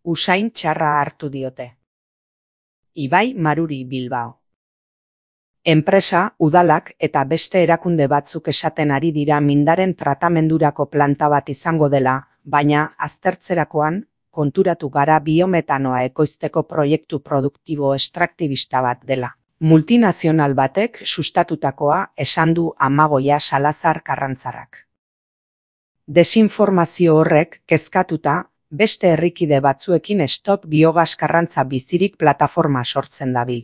usain txarra hartu diote. Ibai Maruri Bilbao. Enpresa, udalak eta beste erakunde batzuk esaten ari dira mindaren tratamendurako planta bat izango dela, baina aztertzerakoan konturatu gara biometanoa ekoizteko proiektu produktibo estraktibista bat dela. Multinazional batek sustatutakoa esan du Amagoia Salazar Karrantzarrak. Desinformazio horrek kezkatuta, beste herrikide batzuekin Stop Biogas Karrantza Bizirik plataforma sortzen dabil.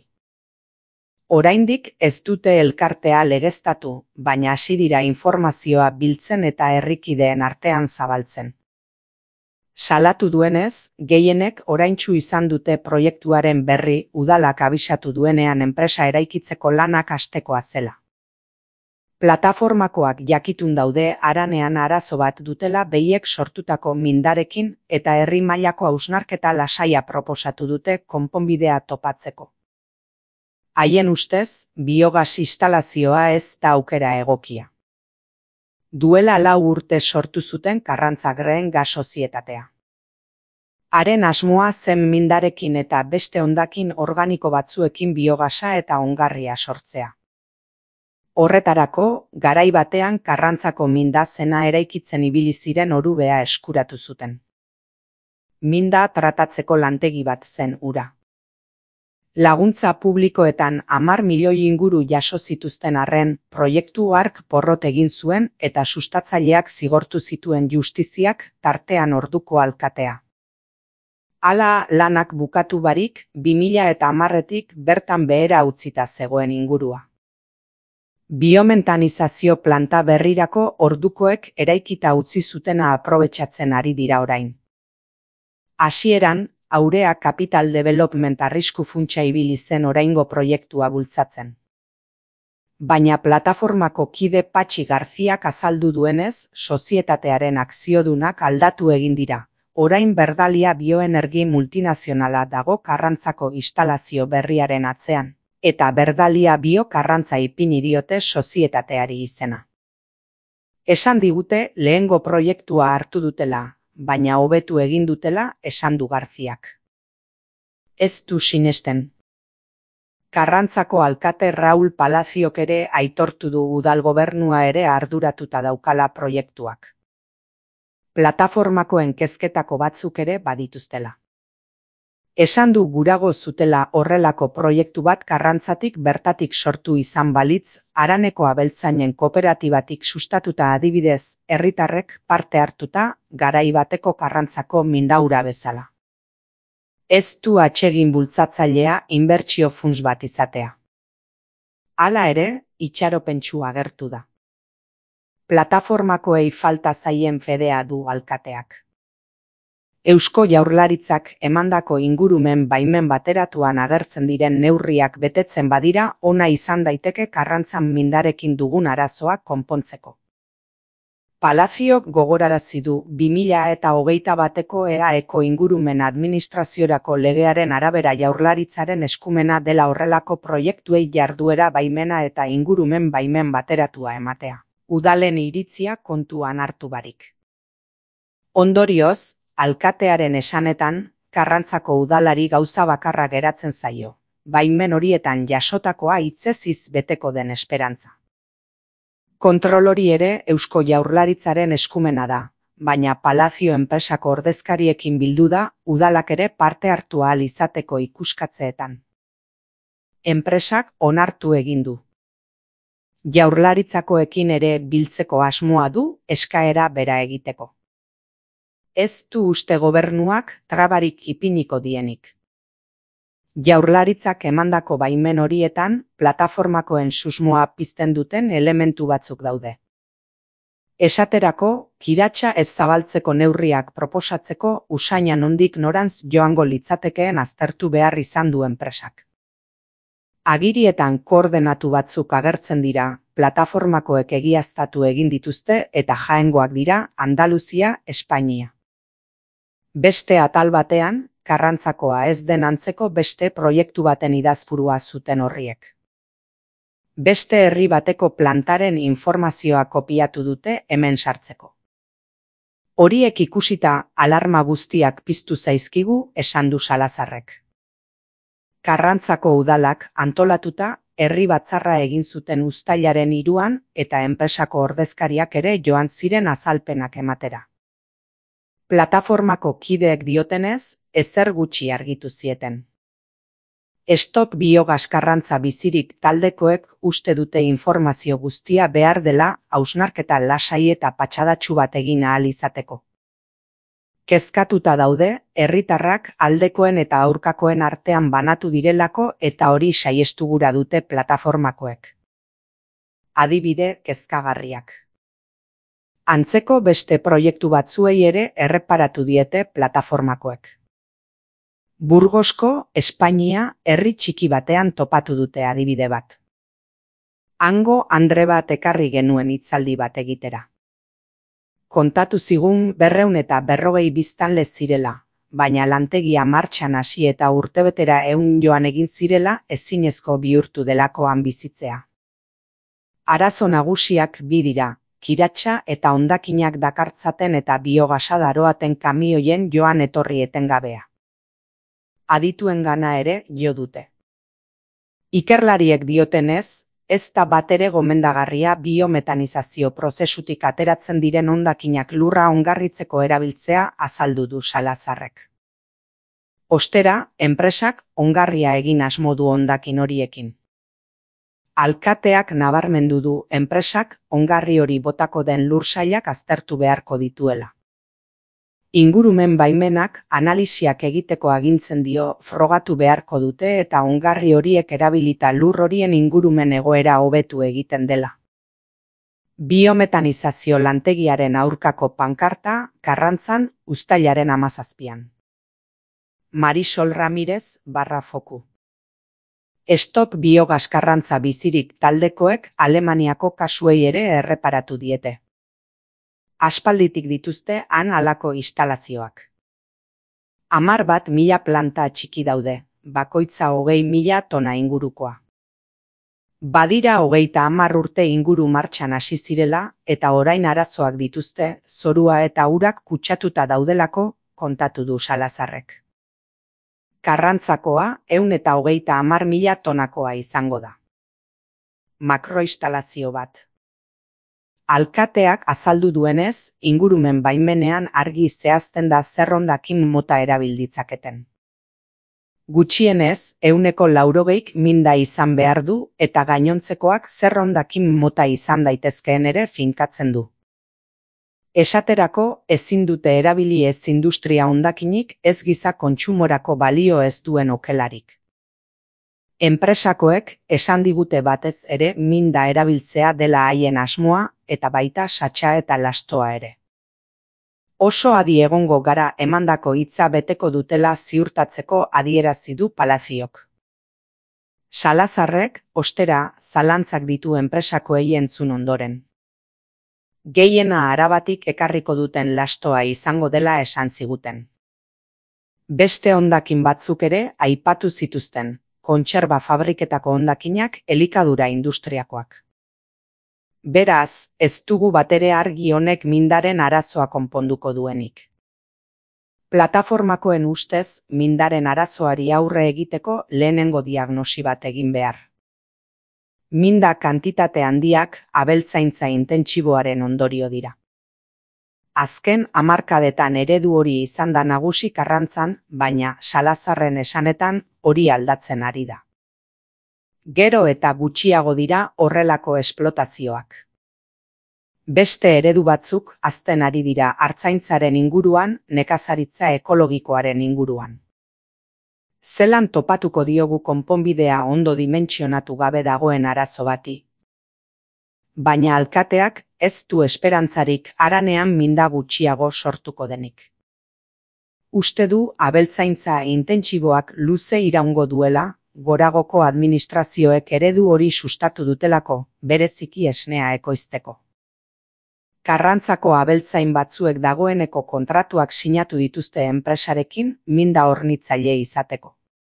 Oraindik ez dute elkartea legeztatu, baina hasi dira informazioa biltzen eta herrikideen artean zabaltzen. Salatu duenez, gehienek oraintsu izan dute proiektuaren berri udalak abisatu duenean enpresa eraikitzeko lanak hastekoa zela. Plataformakoak jakitun daude haranean arazo bat dutela behiek sortutako mindarekin eta herri mailako hausnarketa lasaia proposatu dute konponbidea topatzeko. Haien ustez, biogas instalazioa ez da aukera egokia. Duela 4 urte sortu zuten Karrantza Green Gas Sozietatea. Haren asmoa zen mindarekin eta beste hondakin organiko batzuekin biogasa eta ongarria sortzea. Horretarako, garai batean Karrantzako minda zena eraikitzen ibili ziren orubea eskuratu zuten. Minda tratatzeko lantegi bat zen hura. Laguntza publikoetan 10 milioi inguru jaso zituzten arren, proiektu hark porrot egin zuen eta sustatzaileak zigortu zituen justiziak tartean orduko alkatea. Hala lanak bukatu barik, 2010etik bertan behera utzita zegoen ingurua. Biomentanizazio planta berrirako ordukoek eraikita utzi zutena aprobetxatzen ari dira orain. Hasieran, Aurea Capital Development arrisku funtsa ibili zen oraingo proiektua bultzatzen. Baina plataformako kide Patxi Garziak azaldu duenez, sozietatearen akziodunak aldatu egin dira. Orain Berdalia bioenergi multinazionala dago Karrantzako instalazio berriaren atzean, eta Berdalia Bio Karrantza ipini diote sozietateari izena. Esan digute lehengo proiektua hartu dutela, baina hobetu egin dutela esan du Garziak. Ez du sinesten. Karrantzako alkate Raul Palaziok ere aitortu du udal gobernua ere arduratuta daukala proiektuak. Plataformakoen kezketako batzuk ere badituztela. Esan du gurago zutela horrelako proiektu bat Karrantzatik bertatik sortu izan balitz, Haraneko abeltzainen kooperatibatik sustatuta adibidez, herritarrek parte hartuta, garai bateko Karrantzako mindaura bezala. Ez du atsegin bultzatzailea inbertsio funts bat izatea. Hala ere, itxaropentsu agertu da. Plataformakoei falta zaien fedea du alkateak. Eusko Jaurlaritzak emandako ingurumen baimen bateratuan agertzen diren neurriak betetzen badira ona izan daiteke Karrantzan mindarekin dugun arazoa konpontzeko. Palaziok gogorarazi du 2021eko EAEko ingurumen administraziorako legearen arabera Jaurlaritzaren eskumena dela horrelako proiektuei jarduera baimena eta ingurumen baimen bateratua ematea. Udalen iritzia kontuan hartu barik. Ondorioz, alkatearen esanetan, Karrantzako udalari gauza bakarra geratzen zaio, baimen horietan jasotakoa hitzeziz beteko den esperantza. Kontrol hori ere Eusko Jaurlaritzaren eskumena da, baina Palazio enpresako ordezkariekin bildu da udalak ere parte hartu ahal izateko ikuskatzeetan. Enpresak onartu egin du. Jaurlaritzakoekin ere biltzeko asmoa du eskaera bera egiteko. Ez du uste gobernuak trabarik ipiniko dienik. Jaurlaritzak emandako baimen horietan plataformakoen susmoa pizten duten elementu batzuk daude. Esaterako, kiratsa ez zabaltzeko neurriak proposatzeko usaina nondik norantz joango litzatekeen aztertu behar izan du enpresak. Agirietan koordenatu batzuk agertzen dira, plataformakoek egiaztatu egin dituzte eta jaengoak dira Andaluzia, Espainia. Beste atal batean, Karrantzakoa ez den antzeko beste proiektu baten idazpurua zuten horriek. Beste herri bateko plantaren informazioa kopiatu dute hemen sartzeko. Horiek ikusita alarma guztiak piztu zaizkigu, esan du Salazarrek. Karrantzako udalak antolatuta herri batzarra egin zuten uztailaren 3an eta enpresako ordezkariak ere joan ziren azalpenak ematera. Plataformako kideek diotenez, ezer gutxi argitu zieten. Stop Biogas Karrantza Bizirik taldekoek uste dute informazio guztia behar dela hausnarketa lasai eta patxadatsu bat egin ahal izateko. Kezkatuta daude, herritarrak aldekoen eta aurkakoen artean banatu direlako eta hori saiestu gura dute plataformakoek. Adibide kezkagarriak. Antzeko beste proiektu batzuei ere erreparatu diete plataformakoek. Burgosko, Espainia, herri txiki batean topatu dute adibide bat. Hango Andre bat ekarri genuen hitzaldi bat egitera. Kontatu zigun 240 biztanle zirela, baina lantegia martxan hasi eta urtebetera 100 joan egin zirela ezinezko bihurtu delakoan bizitzea. Arazo nagusiak bi dira, kiratsa eta hondakinak dakartzaten eta biogasa daroaten kamioien joan etorri etengabea. Adituengana ere jo dute. Ikerlariek diotenez, ez da batere gomendagarria biometanizazio prozesutik ateratzen diren hondakinak lurra ongarritzeko erabiltzea azaldu du Salazarrek. Ostera, enpresak ongarria egin asmo du hondakin horiekin. Alkateak nabarmendu du enpresak ongarri hori botako den lursailak aztertu beharko dituela. Ingurumen baimenak analisiak egiteko agintzen dio frogatu beharko dute eta ongarri horiek erabilita lur horien ingurumen egoera hobetu egiten dela. Biometanizazio lantegiaren aurkako pankarta Karrantzan uztailaren 17an. Marisol Ramirez /foku. Stop Biogas Karrantza Bizirik taldekoek Alemaniako kasuei ere erreparatu diete. Aspalditik dituzte han halako instalazioak. 10.000 planta txiki daude, bakoitza 20.000 tona ingurukoa. Badira 30 urte inguru martxan hasi zirela eta orain arazoak dituzte, zorua eta urak kutsatuta daudelako, kontatu du Salazarrek. Karrantzakoa 130.000 tonakoa izango da. Makroinstalazio bat. Alkateak azaldu duenez, ingurumen baimenean argi zehazten da zer hondakin mota erabil ditzaketen. Gutxienez, 80% minda izan behar du eta gainontzekoak zer hondakin mota izan daitezkeen ere finkatzen du. Esaterako, ezin dute erabili ez industria hondakinik ez giza kontsumorako balio ez duen okelarik. Enpresakoek esan digute batez ere minda erabiltzea dela haien asmoa eta baita satsa eta lastoa ere. Oso adi egongo gara emandako hitza beteko dutela ziurtatzeko adierazi du Palaziok. Salazarrek, ostera, zalantzak ditu enpresakoei entzun ondoren. Gehiena Arabatik ekarriko duten lastoa izango dela esan ziguten. Beste hondakin batzuk ere aipatu zituzten, kontserba fabriketako hondakinak elikadura industriakoak. Beraz, ez dugu batere argi honek mindaren arazoa konponduko duenik. Plataformakoen ustez, mindaren arazoari aurre egiteko lehenengo diagnosi bat egin behar. Minda kantitate handiak abeltzaintza intentsiboaren ondorio dira. Azken hamarkadetan eredu hori izan da nagusi Karrantzan, baina Salazarren esanetan hori aldatzen ari da. Gero eta gutxiago dira horrelako esplotazioak. Beste eredu batzuk hazten ari dira artzaintzaren inguruan, nekazaritza ekologikoaren inguruan. Zelan topatuko diogu konponbidea ondo dimentsionatu gabe dagoen arazo bati? Baina alkateak ez du esperantzarik haranean minda gutxiago sortuko denik. Uste du abeltzaintza intentsiboak luze iraungo duela, goragoko administrazioek eredu hori sustatu dutelako, bereziki esnea ekoizteko. Karrantzako abeltzain batzuek dagoeneko kontratuak sinatu dituzte enpresarekin minda hornitzaile izateko.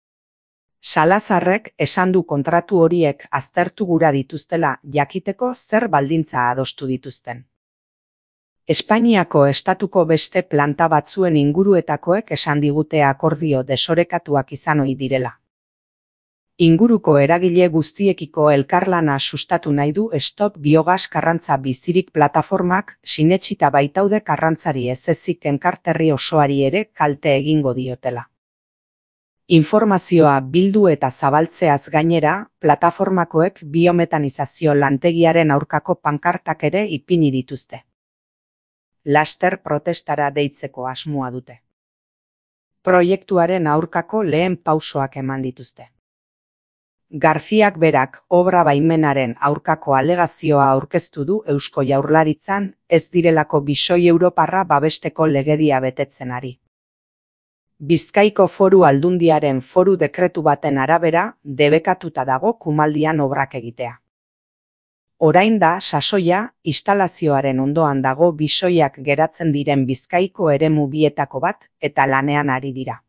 Salazarrek esan du kontratu horiek aztertu gura dituztela jakiteko zer baldintza adostu dituzten. Espainiako estatuko beste planta batzuen inguruetakoek esan digute akordio desorekatuak izan ohi direla. Inguruko eragile guztiekiko elkarlana sustatu nahi du Stop Biogas Karrantza Bizirik plataformak, sinetsita baitaude karrantzari ez ezik enkarterri osoari ere kalte egingo diotela. Informazioa bildu eta zabaltzeaz gainera, plataformakoek biometanizazio lantegiaren aurkako pankartak ere ipini dituzte. Laster protestara deitzeko asmoa dute. Proiektuaren aurkako lehen pausoak eman dituzte. Garziak berak obra baimenaren aurkako alegazioa aurkeztu du Eusko Jaurlaritzan ez direlako bisoi europarra babesteko legedia betetzen ari. Bizkaiko Foru Aldundiaren foru dekretu baten arabera debekatuta dago Kumaldian obrak egitea. Orain da sasoia instalazioaren ondoan dago bisoiak geratzen diren Bizkaiko eremu bietako bat eta lanean ari dira.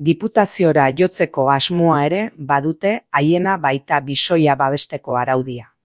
Diputaziora jotzeko asmoa ere badute haiena baita bisoia babesteko araudia.